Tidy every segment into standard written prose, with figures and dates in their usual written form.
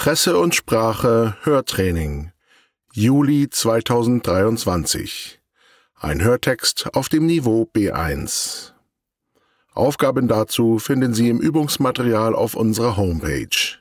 Presse und Sprache Hörtraining Juli 2023. Ein Hörtext auf dem Niveau B1. Aufgaben dazu finden Sie im Übungsmaterial auf unserer Homepage.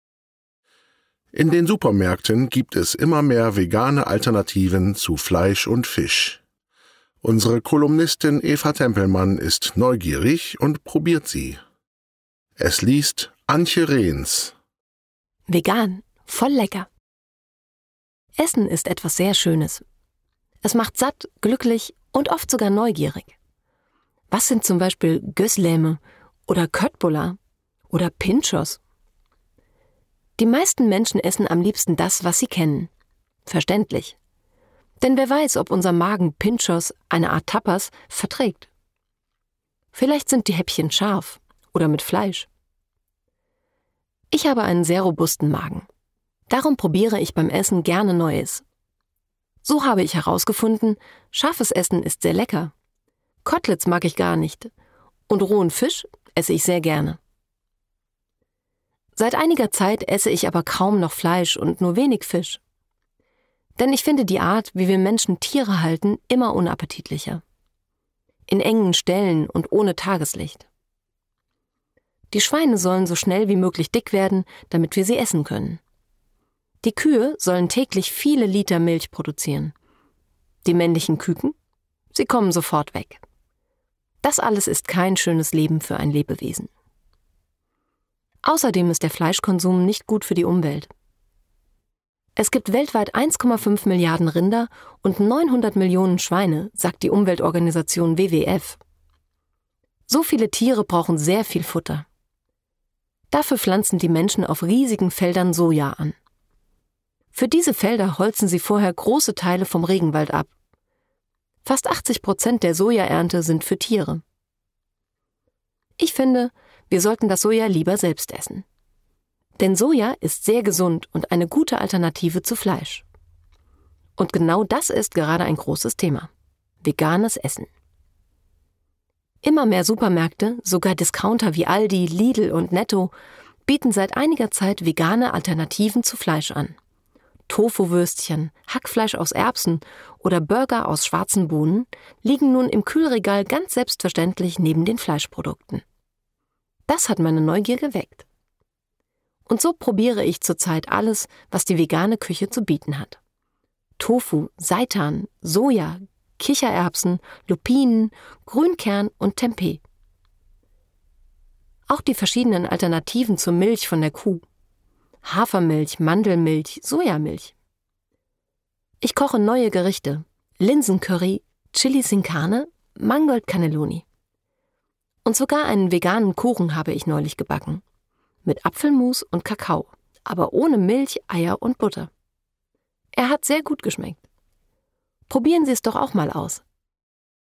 In den Supermärkten gibt es immer mehr vegane Alternativen zu Fleisch und Fisch. Unsere Kolumnistin Eva Tempelmann ist neugierig und probiert sie. Es liest Antje Rehns. Vegan, voll lecker. Essen ist etwas sehr Schönes. Es macht satt, glücklich und oft sogar neugierig. Was sind zum Beispiel Gözleme oder Köttbullar oder Pinchos? Die meisten Menschen essen am liebsten das, was sie kennen. Verständlich. Denn wer weiß, ob unser Magen Pinchos, eine Art Tapas, verträgt. Vielleicht sind die Häppchen scharf oder mit Fleisch. Ich habe einen sehr robusten Magen. Darum probiere ich beim Essen gerne Neues. So habe ich herausgefunden, scharfes Essen ist sehr lecker. Koteletts mag ich gar nicht. Und rohen Fisch esse ich sehr gerne. Seit einiger Zeit esse ich aber kaum noch Fleisch und nur wenig Fisch. Denn ich finde die Art, wie wir Menschen Tiere halten, immer unappetitlicher. In engen Ställen und ohne Tageslicht. Die Schweine sollen so schnell wie möglich dick werden, damit wir sie essen können. Die Kühe sollen täglich viele Liter Milch produzieren. Die männlichen Küken? Sie kommen sofort weg. Das alles ist kein schönes Leben für ein Lebewesen. Außerdem ist der Fleischkonsum nicht gut für die Umwelt. Es gibt weltweit 1,5 Milliarden Rinder und 900 Millionen Schweine, sagt die Umweltorganisation WWF. So viele Tiere brauchen sehr viel Futter. Dafür pflanzen die Menschen auf riesigen Feldern Soja an. Für diese Felder holzen sie vorher große Teile vom Regenwald ab. Fast 80% der Sojaernte sind für Tiere. Ich finde, wir sollten das Soja lieber selbst essen. Denn Soja ist sehr gesund und eine gute Alternative zu Fleisch. Und genau das ist gerade ein großes Thema. Veganes Essen. Immer mehr Supermärkte, sogar Discounter wie Aldi, Lidl und Netto, bieten seit einiger Zeit vegane Alternativen zu Fleisch an. Tofu-Würstchen, Hackfleisch aus Erbsen oder Burger aus schwarzen Bohnen liegen nun im Kühlregal ganz selbstverständlich neben den Fleischprodukten. Das hat meine Neugier geweckt. Und so probiere ich zurzeit alles, was die vegane Küche zu bieten hat. Tofu, Seitan, Soja, Kichererbsen, Lupinen, Grünkern und Tempeh. Auch die verschiedenen Alternativen zur Milch von der Kuh. Hafermilch, Mandelmilch, Sojamilch. Ich koche neue Gerichte. Linsencurry, Chili sin Carne, Mangold Cannelloni. Und sogar einen veganen Kuchen habe ich neulich gebacken. Mit Apfelmus und Kakao, aber ohne Milch, Eier und Butter. Er hat sehr gut geschmeckt. Probieren Sie es doch auch mal aus.